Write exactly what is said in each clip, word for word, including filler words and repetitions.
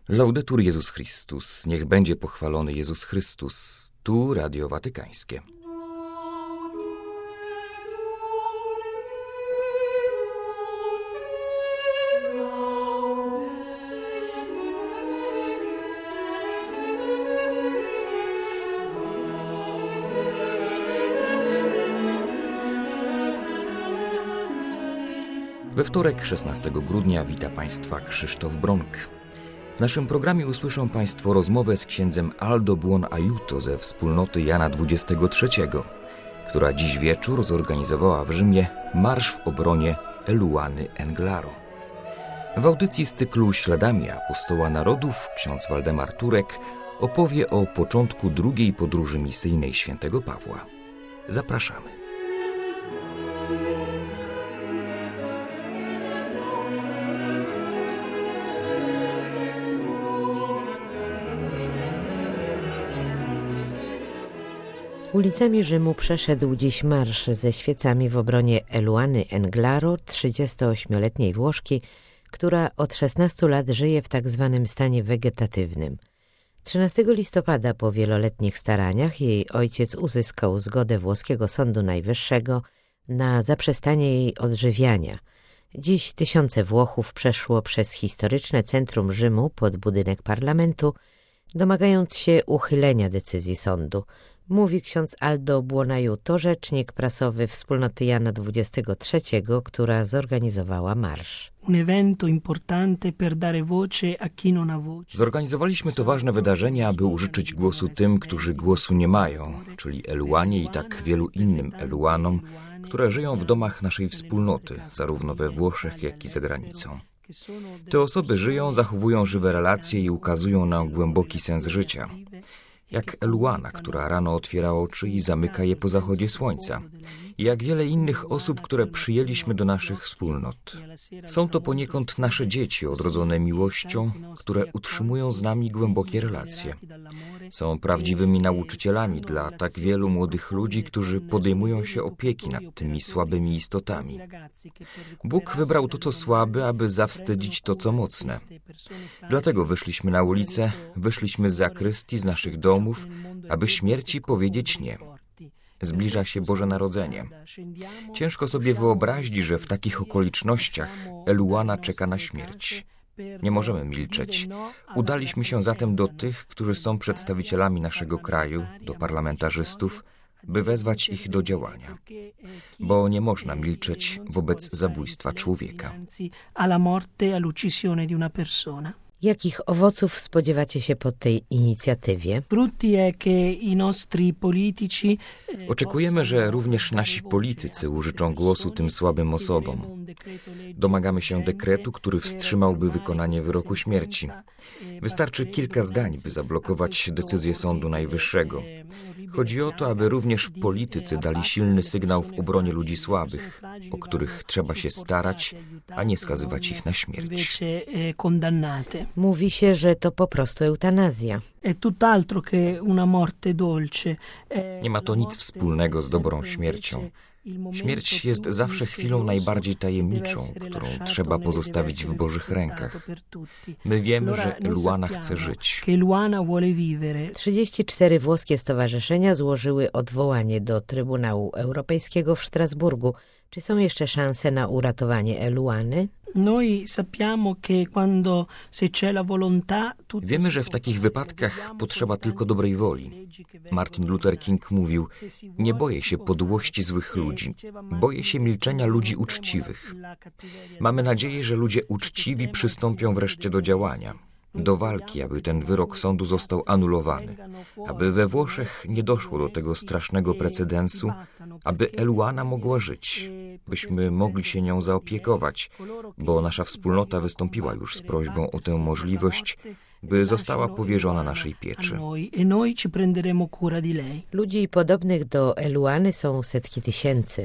Laudetur Jezus Chrystus, niech będzie pochwalony Jezus Chrystus. Tu Radio Watykańskie. We wtorek, szesnastego grudnia, wita Państwa Krzysztof Bronk. W naszym programie usłyszą Państwo rozmowę z księdzem Aldo Buonaiuto ze wspólnoty Jana dwudziestego trzeciego, która dziś wieczór zorganizowała w Rzymie marsz w obronie Eluany Englaro. W audycji z cyklu Śladami Apostoła Narodów ksiądz Waldemar Turek opowie o początku drugiej podróży misyjnej świętego Pawła. Zapraszamy. Ulicami Rzymu przeszedł dziś marsz ze świecami w obronie Eluany Englaro, trzydziestoośmioletniej Włoszki, która od szesnastu lat żyje w tak zwanym stanie wegetatywnym. trzynastego listopada po wieloletnich staraniach jej ojciec uzyskał zgodę włoskiego Sądu Najwyższego na zaprzestanie jej odżywiania. Dziś tysiące Włochów przeszło przez historyczne centrum Rzymu pod budynek parlamentu, domagając się uchylenia decyzji sądu. Mówi ksiądz Aldo Buonaiuto, rzecznik prasowy wspólnoty Jana dwudziestego trzeciego, która zorganizowała marsz. Zorganizowaliśmy to ważne wydarzenie, aby użyczyć głosu tym, którzy głosu nie mają, czyli Eluanie i tak wielu innym Eluanom, które żyją w domach naszej wspólnoty, zarówno we Włoszech, jak i za granicą. Te osoby żyją, zachowują żywe relacje i ukazują nam głęboki sens życia. Jak Eluana, która rano otwiera oczy i zamyka je po zachodzie słońca. I jak wiele innych osób, które przyjęliśmy do naszych wspólnot. Są to poniekąd nasze dzieci odrodzone miłością, które utrzymują z nami głębokie relacje. Są prawdziwymi nauczycielami dla tak wielu młodych ludzi, którzy podejmują się opieki nad tymi słabymi istotami. Bóg wybrał to, co słabe, aby zawstydzić to, co mocne. Dlatego wyszliśmy na ulicę, wyszliśmy z zakrystii, z naszych domów, aby śmierci powiedzieć nie. Zbliża się Boże Narodzenie. Ciężko sobie wyobrazić, że w takich okolicznościach Eluana czeka na śmierć. Nie możemy milczeć. Udaliśmy się zatem do tych, którzy są przedstawicielami naszego kraju, do parlamentarzystów, by wezwać ich do działania. Bo nie można milczeć wobec zabójstwa człowieka. Jakich owoców spodziewacie się po tej inicjatywie? Oczekujemy, że również nasi politycy użyczą głosu tym słabym osobom. Domagamy się dekretu, który wstrzymałby wykonanie wyroku śmierci. Wystarczy kilka zdań, by zablokować decyzję Sądu Najwyższego. Chodzi o to, aby również politycy dali silny sygnał w obronie ludzi słabych, o których trzeba się starać, a nie skazywać ich na śmierć. Mówi się, że to po prostu eutanazja. Nie ma to nic wspólnego z dobrą śmiercią. Śmierć jest zawsze chwilą najbardziej tajemniczą, którą trzeba pozostawić w Bożych rękach. My wiemy, że Eluana chce żyć. trzydzieści cztery włoskie stowarzyszenia złożyły odwołanie do Trybunału Europejskiego w Strasburgu. Czy są jeszcze szanse na uratowanie Eluany? Wiemy, że w takich wypadkach potrzeba tylko dobrej woli. Martin Luther King mówił: nie boję się podłości złych ludzi, boję się milczenia ludzi uczciwych. Mamy nadzieję, że ludzie uczciwi przystąpią wreszcie do działania, do walki, aby ten wyrok sądu został anulowany, aby we Włoszech nie doszło do tego strasznego precedensu, aby Eluana mogła żyć, byśmy mogli się nią zaopiekować, bo nasza wspólnota wystąpiła już z prośbą o tę możliwość, by została powierzona naszej pieczy. Ludzi podobnych do Eluany są setki tysięcy.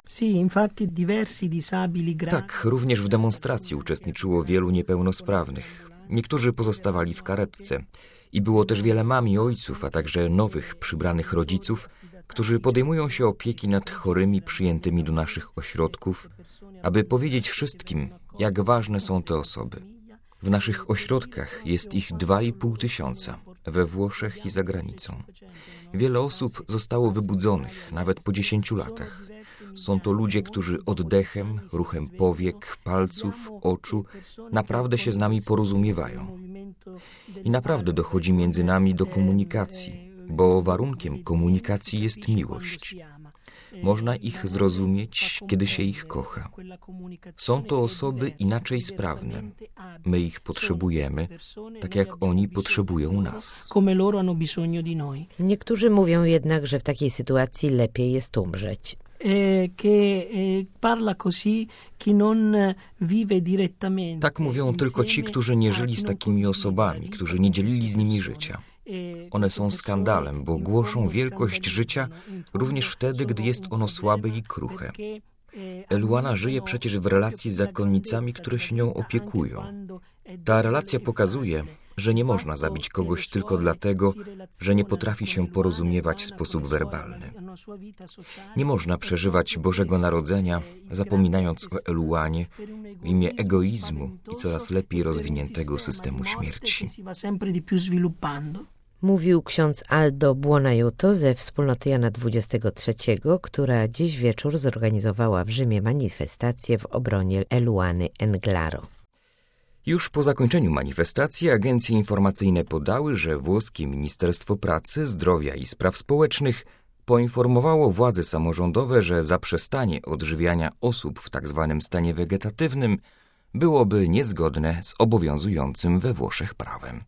Tak, również w demonstracji uczestniczyło wielu niepełnosprawnych. Niektórzy pozostawali w karetce. I było też wiele mam i ojców, a także nowych, przybranych rodziców, którzy podejmują się opieki nad chorymi przyjętymi do naszych ośrodków, aby powiedzieć wszystkim, jak ważne są te osoby. W naszych ośrodkach jest ich dwa i pół tysiąca, we Włoszech i za granicą. Wiele osób zostało wybudzonych, nawet po dziesięciu latach. Są to ludzie, którzy oddechem, ruchem powiek, palców, oczu naprawdę się z nami porozumiewają. I naprawdę dochodzi między nami do komunikacji, bo warunkiem komunikacji jest miłość. Można ich zrozumieć, kiedy się ich kocha. Są to osoby inaczej sprawne. My ich potrzebujemy, tak jak oni potrzebują nas. Niektórzy mówią jednak, że w takiej sytuacji lepiej jest umrzeć. Tak mówią tylko ci, którzy nie żyli z takimi osobami, którzy nie dzielili z nimi życia. One są skandalem, bo głoszą wielkość życia również wtedy, gdy jest ono słabe i kruche. Eluana żyje przecież w relacji z zakonnicami, które się nią opiekują. Ta relacja pokazuje, że nie można zabić kogoś tylko dlatego, że nie potrafi się porozumiewać w sposób werbalny. Nie można przeżywać Bożego Narodzenia, zapominając o Eluanie, w imię egoizmu i coraz lepiej rozwiniętego systemu śmierci. Mówił ksiądz Aldo Buonaiuto ze wspólnoty Jana dwudziestego trzeciego, która dziś wieczór zorganizowała w Rzymie manifestację w obronie Eluany Englaro. Już po zakończeniu manifestacji agencje informacyjne podały, że włoskie Ministerstwo Pracy, Zdrowia i Spraw Społecznych poinformowało władze samorządowe, że zaprzestanie odżywiania osób w tzw. stanie wegetatywnym byłoby niezgodne z obowiązującym we Włoszech prawem.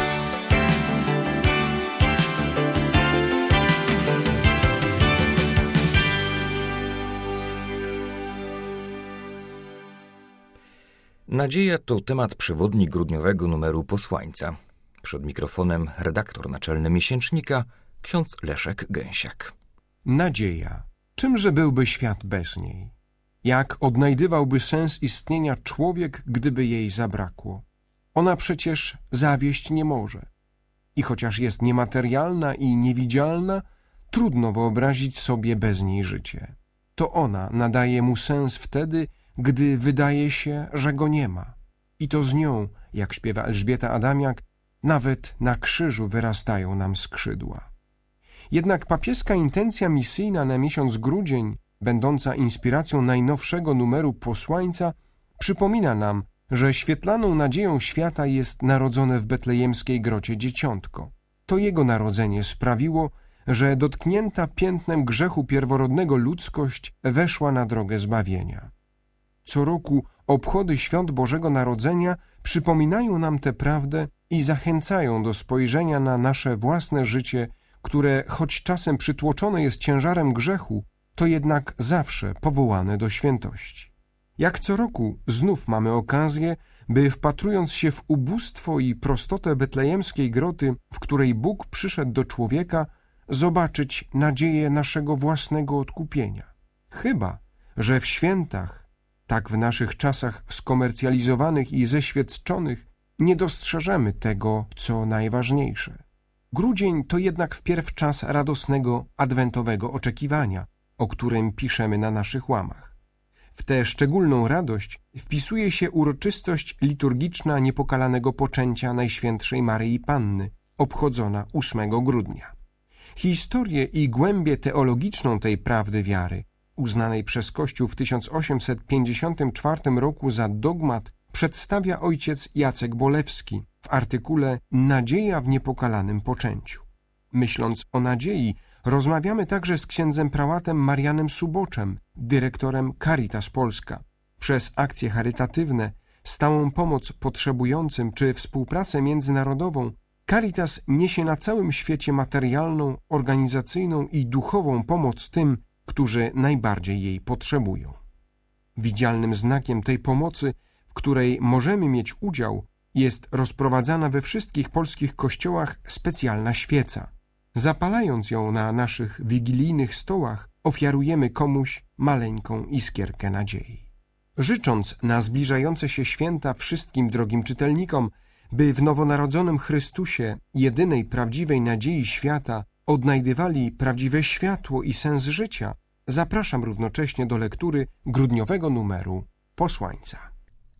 Nadzieja to temat przewodni grudniowego numeru Posłańca. Przed mikrofonem redaktor naczelny miesięcznika, ksiądz Leszek Gęsiak. Nadzieja. Czymże byłby świat bez niej? Jak odnajdywałby sens istnienia człowiek, gdyby jej zabrakło? Ona przecież zawieść nie może. I chociaż jest niematerialna i niewidzialna, trudno wyobrazić sobie bez niej życie. To ona nadaje mu sens wtedy, gdy wydaje się, że go nie ma. I to z nią, jak śpiewa Elżbieta Adamiak, nawet na krzyżu wyrastają nam skrzydła. Jednak papieska intencja misyjna na miesiąc grudzień, będąca inspiracją najnowszego numeru Posłańca, przypomina nam, że świetlaną nadzieją świata jest narodzone w betlejemskiej grocie dzieciątko. To jego narodzenie sprawiło, że dotknięta piętnem grzechu pierworodnego ludzkość weszła na drogę zbawienia. Co roku obchody świąt Bożego Narodzenia przypominają nam tę prawdę i zachęcają do spojrzenia na nasze własne życie, które choć czasem przytłoczone jest ciężarem grzechu, to jednak zawsze powołane do świętości. Jak co roku znów mamy okazję, by wpatrując się w ubóstwo i prostotę betlejemskiej groty, w której Bóg przyszedł do człowieka, zobaczyć nadzieję naszego własnego odkupienia. Chyba że w świętach, tak w naszych czasach skomercjalizowanych i zeświadczonych, nie dostrzeżemy tego, co najważniejsze. Grudzień to jednak wpierw czas radosnego, adwentowego oczekiwania, o którym piszemy na naszych łamach. W tę szczególną radość wpisuje się uroczystość liturgiczna niepokalanego poczęcia Najświętszej Maryi Panny, obchodzona ósmego grudnia. Historię i głębię teologiczną tej prawdy wiary, uznanej przez Kościół w tysiąc osiemset pięćdziesiątym czwartym roku za dogmat, przedstawia ojciec Jacek Bolewski w artykule Nadzieja w niepokalanym poczęciu. Myśląc o nadziei, rozmawiamy także z księdzem prałatem Marianem Suboczem, dyrektorem Caritas Polska. Przez akcje charytatywne, stałą pomoc potrzebującym czy współpracę międzynarodową Caritas niesie na całym świecie materialną, organizacyjną i duchową pomoc tym, którzy najbardziej jej potrzebują. Widzialnym znakiem tej pomocy, w której możemy mieć udział, jest rozprowadzana we wszystkich polskich kościołach specjalna świeca. Zapalając ją na naszych wigilijnych stołach, ofiarujemy komuś maleńką iskierkę nadziei. Życząc na zbliżające się święta wszystkim drogim czytelnikom, by w nowonarodzonym Chrystusie, jedynej prawdziwej nadziei świata, odnajdywali prawdziwe światło i sens życia, zapraszam równocześnie do lektury grudniowego numeru Posłańca.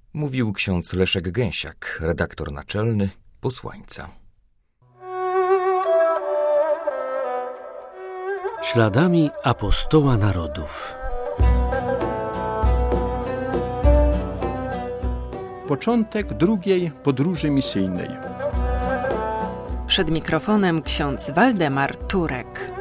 Mówił ksiądz Leszek Gęsiak, redaktor naczelny Posłańca. Śladami apostoła narodów. Początek drugiej podróży misyjnej. Przed mikrofonem ksiądz Waldemar Turek.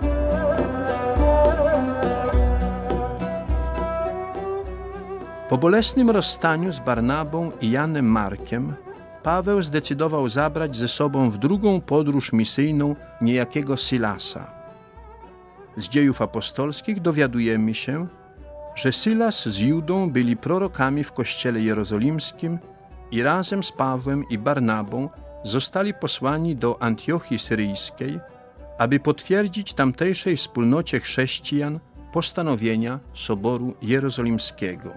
Po bolesnym rozstaniu z Barnabą i Janem Markiem Paweł zdecydował zabrać ze sobą w drugą podróż misyjną niejakiego Silasa. Z dziejów apostolskich dowiadujemy się, że Silas z Judą byli prorokami w kościele jerozolimskim i razem z Pawłem i Barnabą zostali posłani do Antiochii Syryjskiej, aby potwierdzić tamtejszej wspólnocie chrześcijan postanowienia Soboru Jerozolimskiego.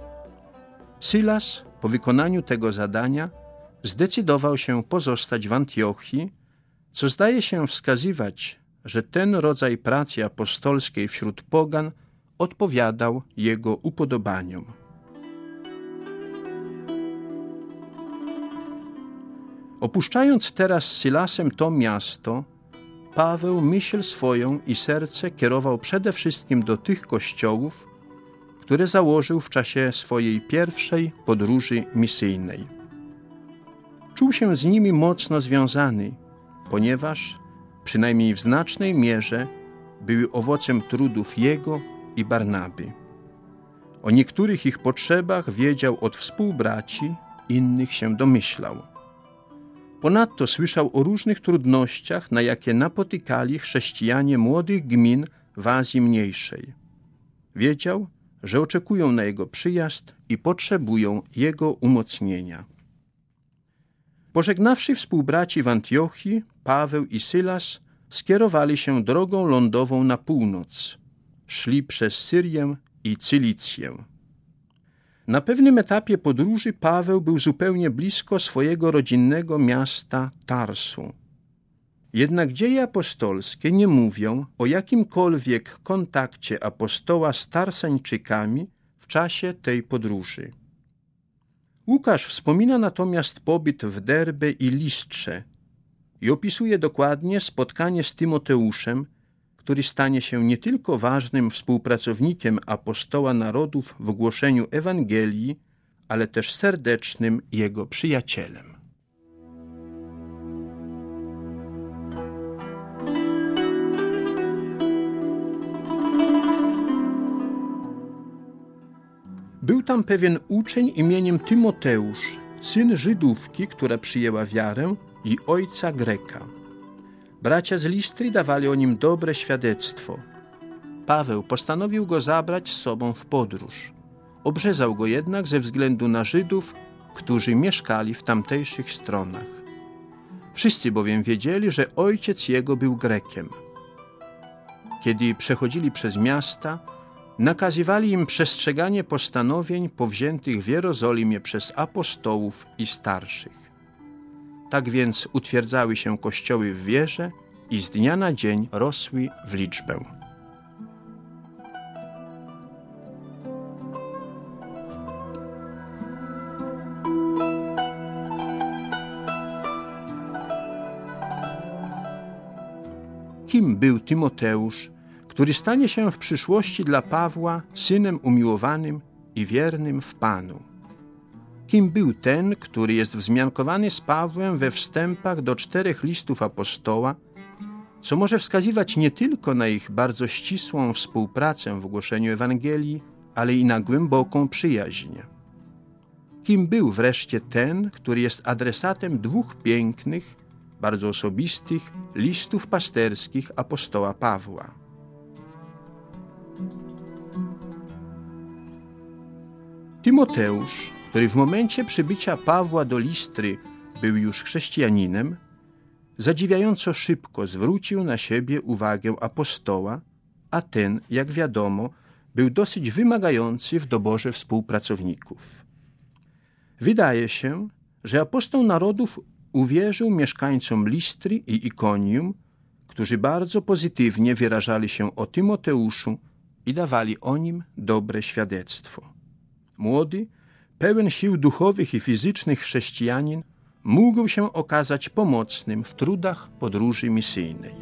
Silas po wykonaniu tego zadania zdecydował się pozostać w Antiochii, co zdaje się wskazywać, że ten rodzaj pracy apostolskiej wśród pogan odpowiadał jego upodobaniom. Opuszczając teraz z Silasem to miasto, Paweł myśl swoją i serce kierował przede wszystkim do tych kościołów, które założył w czasie swojej pierwszej podróży misyjnej. Czuł się z nimi mocno związany, ponieważ, przynajmniej w znacznej mierze, były owocem trudów jego i Barnaby. O niektórych ich potrzebach wiedział od współbraci, innych się domyślał. Ponadto słyszał o różnych trudnościach, na jakie napotykali chrześcijanie młodych gmin w Azji Mniejszej. Wiedział, że oczekują na jego przyjazd i potrzebują jego umocnienia. Pożegnawszy współbraci w Antiochii, Paweł i Silas skierowali się drogą lądową na północ. Szli przez Syrię i Cylicję. Na pewnym etapie podróży Paweł był zupełnie blisko swojego rodzinnego miasta Tarsu. Jednak dzieje apostolskie nie mówią o jakimkolwiek kontakcie apostoła z Tarsańczykami w czasie tej podróży. Łukasz wspomina natomiast pobyt w Derbe i Listrze i opisuje dokładnie spotkanie z Tymoteuszem, który stanie się nie tylko ważnym współpracownikiem apostoła narodów w głoszeniu Ewangelii, ale też serdecznym jego przyjacielem. Był tam pewien uczeń imieniem Tymoteusz, syn Żydówki, która przyjęła wiarę, i ojca Greka. Bracia z Listry dawali o nim dobre świadectwo. Paweł postanowił go zabrać z sobą w podróż. Obrzezał go jednak ze względu na Żydów, którzy mieszkali w tamtejszych stronach. Wszyscy bowiem wiedzieli, że ojciec jego był Grekiem. Kiedy przechodzili przez miasta, nakazywali im przestrzeganie postanowień powziętych w Jerozolimie przez apostołów i starszych. Tak więc utwierdzały się kościoły w wierze i z dnia na dzień rosły w liczbę. Kim był Tymoteusz, który stanie się w przyszłości dla Pawła synem umiłowanym i wiernym w Panu? Kim był ten, który jest wzmiankowany z Pawłem we wstępach do czterech listów apostoła, co może wskazywać nie tylko na ich bardzo ścisłą współpracę w głoszeniu Ewangelii, ale i na głęboką przyjaźń? Kim był wreszcie ten, który jest adresatem dwóch pięknych, bardzo osobistych listów pasterskich apostoła Pawła? Tymoteusz, który w momencie przybycia Pawła do Listry był już chrześcijaninem, zadziwiająco szybko zwrócił na siebie uwagę apostoła, a ten, jak wiadomo, był dosyć wymagający w doborze współpracowników. Wydaje się, że apostoł narodów uwierzył mieszkańcom Listry i Ikonium, którzy bardzo pozytywnie wyrażali się o Tymoteuszu i dawali o nim dobre świadectwo. Młody, pełen sił duchowych i fizycznych chrześcijanin mógł się okazać pomocnym w trudach podróży misyjnej.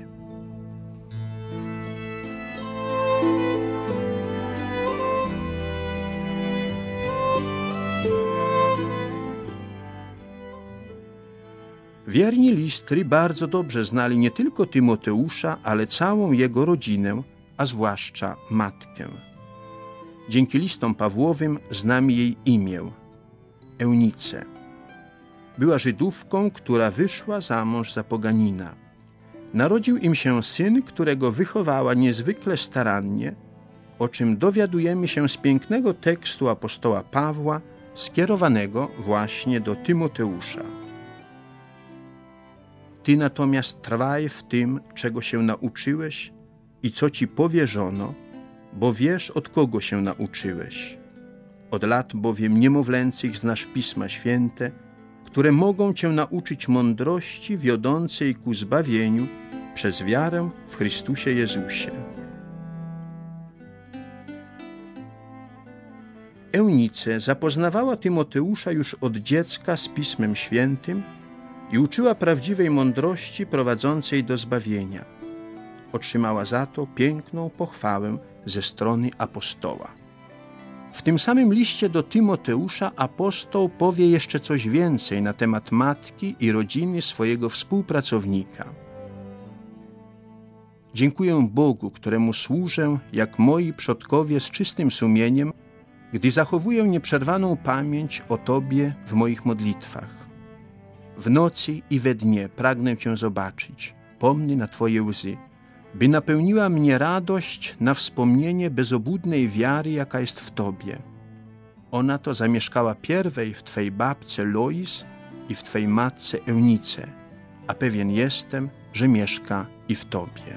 Wierni listry bardzo dobrze znali nie tylko Tymoteusza, ale całą jego rodzinę, a zwłaszcza matkę. Dzięki listom Pawłowym znamy jej imię – Eunice. Była Żydówką, która wyszła za mąż za poganina. Narodził im się syn, którego wychowała niezwykle starannie, o czym dowiadujemy się z pięknego tekstu apostoła Pawła, skierowanego właśnie do Tymoteusza. Ty natomiast trwaj w tym, czego się nauczyłeś i co ci powierzono, bo wiesz, od kogo się nauczyłeś. Od lat bowiem niemowlęcych znasz Pisma Święte, które mogą cię nauczyć mądrości wiodącej ku zbawieniu przez wiarę w Chrystusie Jezusie. Eunice zapoznawała Tymoteusza już od dziecka z Pismem Świętym i uczyła prawdziwej mądrości prowadzącej do zbawienia. Otrzymała za to piękną pochwałę ze strony apostoła. W tym samym liście do Tymoteusza apostoł powie jeszcze coś więcej na temat matki i rodziny swojego współpracownika. Dziękuję Bogu, któremu służę, jak moi przodkowie z czystym sumieniem, gdy zachowuję nieprzerwaną pamięć o Tobie w moich modlitwach. W nocy i we dnie pragnę Cię zobaczyć, pomny na Twoje łzy, by napełniła mnie radość na wspomnienie bezobłudnej wiary, jaka jest w Tobie. Ona to zamieszkała pierwej w Twej babce Lois i w Twej matce Eunice, a pewien jestem, że mieszka i w Tobie.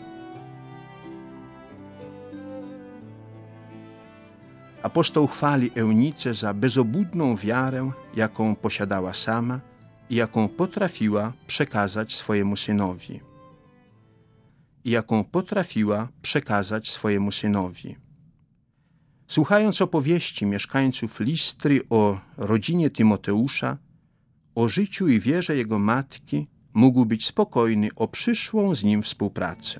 Apostoł chwali Eunicę za bezobłudną wiarę, jaką posiadała sama i jaką potrafiła przekazać swojemu synowi. I jaką potrafiła przekazać swojemu synowi. Słuchając opowieści mieszkańców Listry o rodzinie Tymoteusza, o życiu i wierze jego matki, mógł być spokojny o przyszłą z nim współpracę.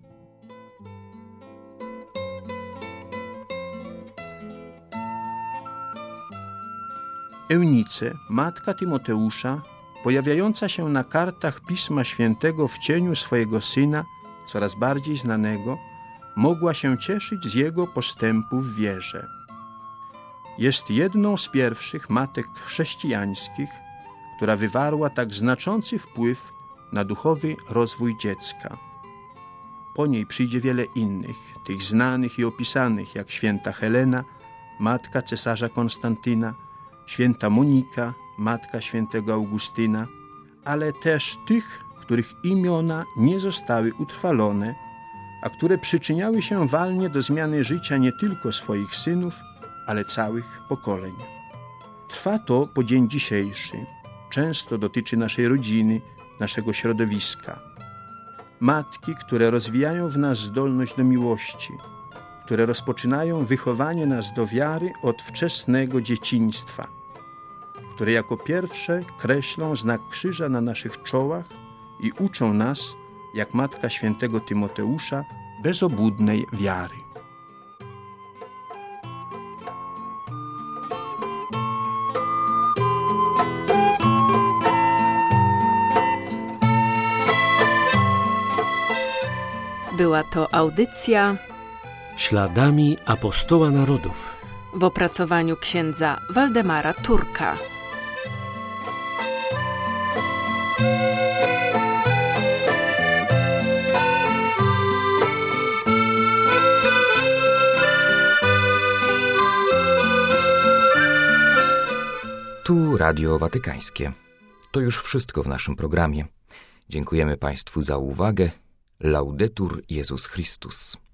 Eunice, matka Tymoteusza, pojawiająca się na kartach Pisma Świętego w cieniu swojego syna, coraz bardziej znanego, mogła się cieszyć z jego postępu w wierze. Jest jedną z pierwszych matek chrześcijańskich, która wywarła tak znaczący wpływ na duchowy rozwój dziecka. Po niej przyjdzie wiele innych, tych znanych i opisanych, jak święta Helena, matka cesarza Konstantyna, święta Monika, matka świętego Augustyna, ale też tych, których imiona nie zostały utrwalone, a które przyczyniały się walnie do zmiany życia nie tylko swoich synów, ale całych pokoleń. Trwa to po dzień dzisiejszy. Często dotyczy naszej rodziny, naszego środowiska. Matki, które rozwijają w nas zdolność do miłości, które rozpoczynają wychowanie nas do wiary od wczesnego dzieciństwa, które jako pierwsze kreślą znak krzyża na naszych czołach i uczą nas, jak matka świętego Tymoteusza, bezobłudnej wiary. Była to audycja Śladami apostoła narodów w opracowaniu księdza Waldemara Turka. Tu Radio Watykańskie. To już wszystko w naszym programie. Dziękujemy Państwu za uwagę. Laudetur Jezus Chrystus.